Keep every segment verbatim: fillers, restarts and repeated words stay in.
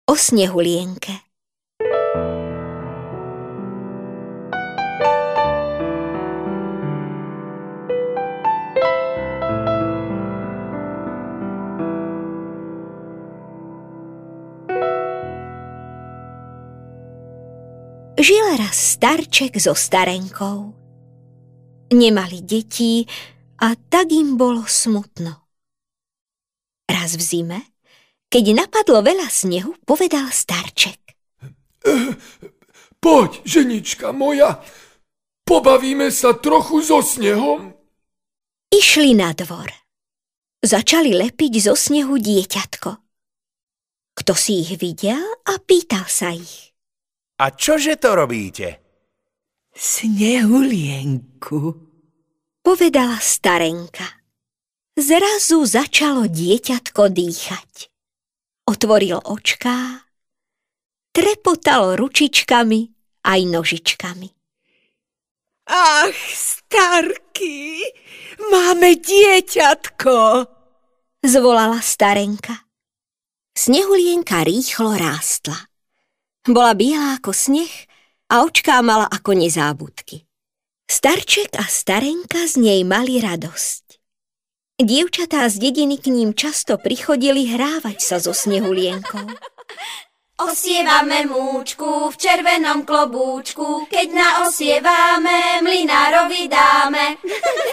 O Snehulienke. Žil raz starček so starenkou. Nemali detí a tak im bolo smutno. Raz v zime, keď napadlo veľa snehu, povedal starček. E, poď, ženička moja, pobavíme sa trochu so snehom. Išli na dvor. Začali lepiť zo snehu dieťatko. Kto si ich videl a pýtal sa ich. A čože to robíte? Snehulienku, povedala starenka. Zrazu začalo dieťatko dýchať. Otvoril očká, trepotalo ručičkami aj nožičkami. Ach, starky, máme dieťatko, zvolala starenka. Snehulienka rýchlo rástla. Bola biela ako sneh a očká mala ako nezábudky. Starček a starenka z nej mali radosť. Dievčatá z dediny k ním často prichodili hrávať sa so Snehulienkou. Osievame múčku v červenom klobúčku, keď naosievame, mlynárovi dáme.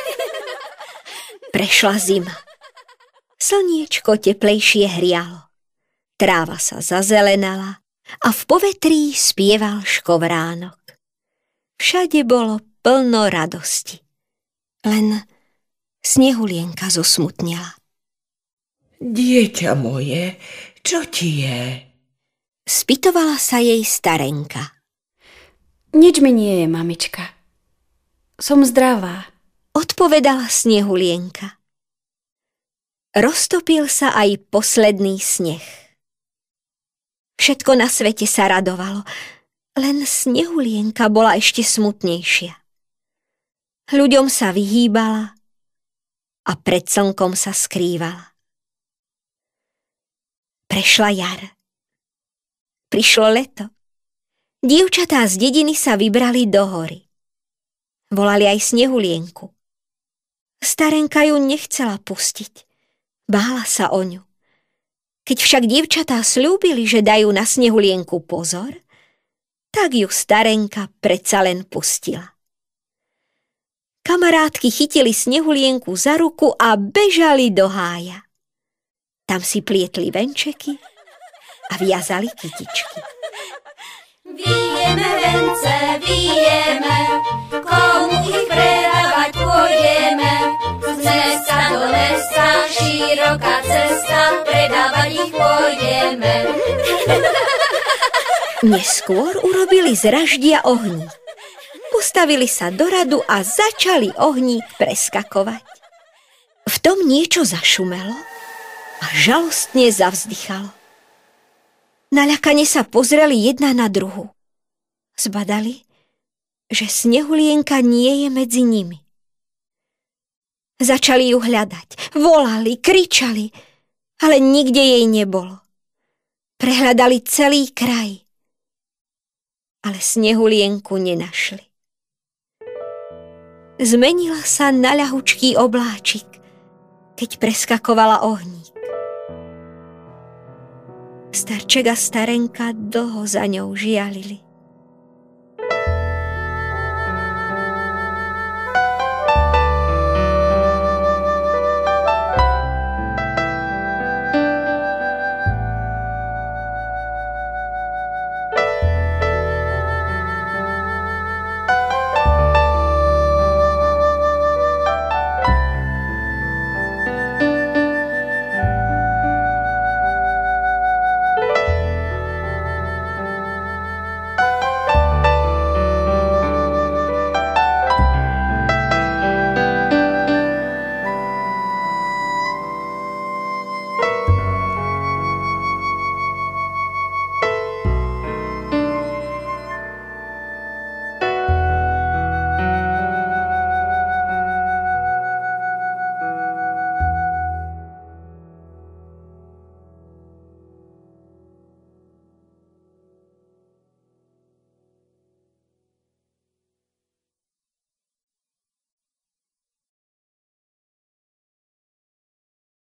Prešla zima. Slniečko teplejšie hrialo. Tráva sa zazelenala a v povetrí spieval škovránok. Všade bolo plno radosti. Len Snehulienka zosmutnela. Dieťa moje, čo ti je? Spytovala sa jej starenka. Nič mi nie je, mamička. Som zdravá, odpovedala Snehulienka. Roztopil sa aj posledný sneh. Všetko na svete sa radovalo, len Snehulienka bola ešte smutnejšia. Ľuďom sa vyhýbala a pred slnkom sa skrývala. Prešla jar. Prišlo leto. Dievčatá z dediny sa vybrali do hory. Volali aj Snehulienku. Starenka ju nechcela pustiť. Bála sa o ňu. Keď však dievčatá sľúbili, že dajú na Snehulienku pozor, tak ju starenka predsa len pustila. Kamarátky chytili Snehulienku za ruku a bežali do hája. Tam si plietli venčeky a viazali kytičky. Vyjeme vence, vyjeme, komu ich predávať pôjdeme. Z mesta do mesta, široká cesta, predávať ich pôjdeme. Neskôr urobili z raždia ohník. Postavili sa do radu a začali ohník preskakovať. V tom niečo zašumelo a žalostne zavzdychalo. Naľakane sa pozreli jedna na druhu. Zbadali, že Snehulienka nie je medzi nimi. Začali ju hľadať, volali, kričali, ale nikde jej nebolo. Prehľadali celý kraj, ale Snehulienku nenašli. Zmenila sa na ľahučký obláčik, keď preskakovala ohník. Starček a starenka dlho za ňou žialili.